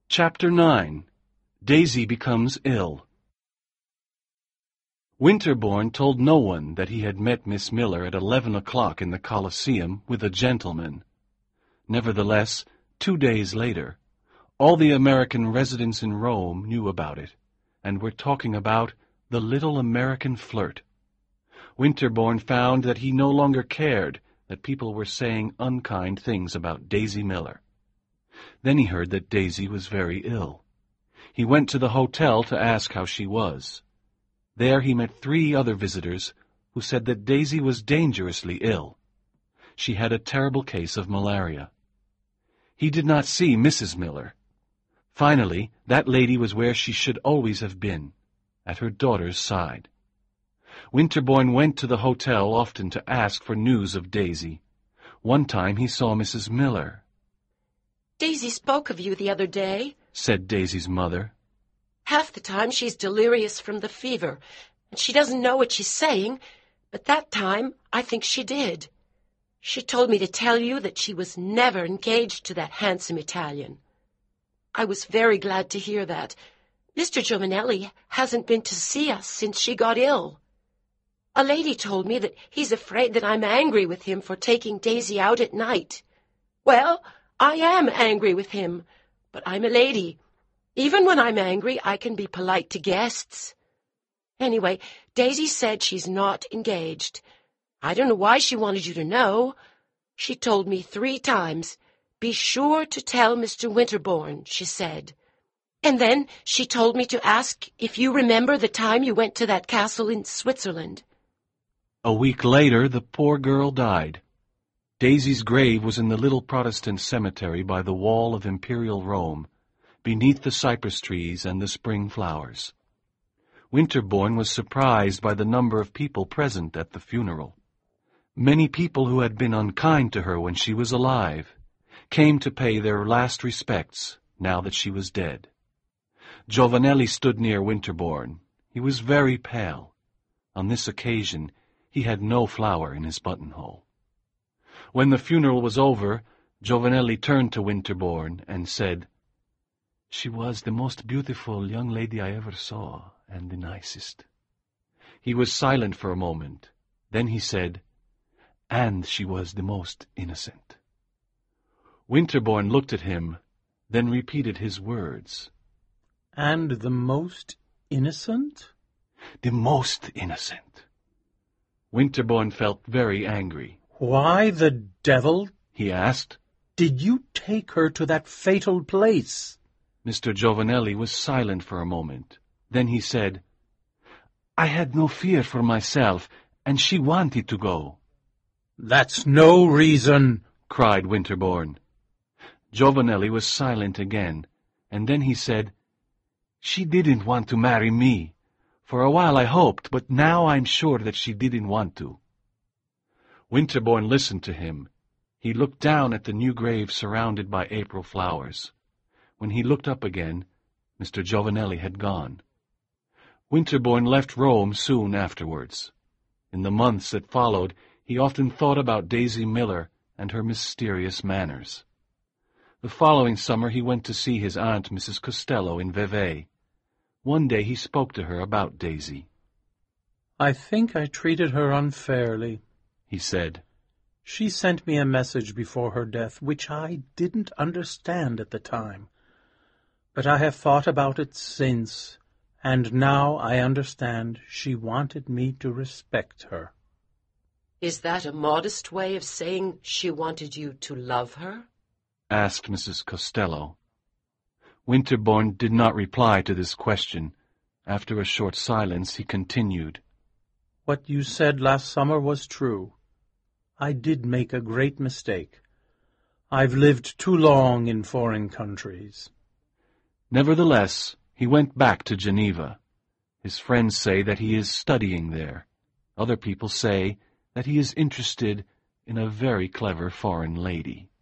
Chapter 9. Daisy Becomes Ill. Winterbourne told no one that he had met Miss Miller at 11 o'clock in the Colosseum with a gentleman. Nevertheless, 2 days later, all the American residents in Rome knew about it, and were talking about the little American flirt. Winterbourne found that he no longer cared that people were saying unkind things about Daisy Miller. Then he heard that Daisy was very ill. He went to the hotel to ask how she was. There he met 3 other visitors who said that Daisy was dangerously ill. She had a terrible case of malaria. He did not see Mrs. Miller. Finally, that lady was where she should always have been, at her daughter's side. Winterbourne went to the hotel often to ask for news of Daisy. One time he saw Mrs. Miller. "Daisy spoke of you the other day," said Daisy's mother. "Half the time she's delirious from the fever, and she doesn't know what she's saying, but that time I think she did. She told me to tell you that she was never engaged to that handsome Italian." I was very glad to hear that. Mr. Giovanelli hasn't been to see us since she got ill. A lady told me that he's afraid that I'm angry with him for taking Daisy out at night. Well, I am angry with him, but I'm a lady. Even when I'm angry, I can be polite to guests. Anyway, Daisy said she's not engaged. I don't know why she wanted you to know. She told me 3 times, "Be sure to tell Mr. Winterbourne," she said. And then she told me to ask if you remember the time you went to that castle in Switzerland. A week later, the poor girl died. Daisy's grave was in the little Protestant cemetery by the wall of Imperial Rome, beneath the cypress trees and the spring flowers. Winterbourne was surprised by the number of people present at the funeral. Many people who had been unkind to her when she was alive came to pay their last respects now that she was dead. Giovanelli stood near Winterbourne. He was very pale. On this occasion, he had no flower in his buttonhole. When the funeral was over, Giovanelli turned to Winterbourne and said, "She was the most beautiful young lady I ever saw, and the nicest." He was silent for a moment. Then he said, "And she was the most innocent." Winterbourne looked at him, then repeated his words. "And the most innocent?" "The most innocent." Winterbourne felt very angry. "Why the devil," he asked, "did you take her to that fatal place?" Mr. Giovanelli was silent for a moment. Then he said, "I had no fear for myself, and she wanted to go." "That's no reason," cried Winterbourne. Giovanelli was silent again, and then he said, "She didn't want to marry me. For a while I hoped, but now I'm sure that she didn't want to." Winterbourne listened to him. He looked down at the new grave surrounded by April flowers. When he looked up again, Mr. Giovanelli had gone. Winterbourne left Rome soon afterwards. In the months that followed, he often thought about Daisy Miller and her mysterious manners. The following summer he went to see his aunt, Mrs. Costello, in Vevey. One day he spoke to her about Daisy. "I think I treated her unfairly," he said. "She sent me a message before her death, which I didn't understand at the time. But I have thought about it since, and now I understand she wanted me to respect her." "Is that a modest way of saying she wanted you to love her?" asked Mrs. Costello. Winterbourne did not reply to this question. After a short silence, he continued, "What you said last summer was true. I did make a great mistake. I've lived too long in foreign countries." Nevertheless, he went back to Geneva. His friends say that he is studying there. Other people say that he is interested in a very clever foreign lady.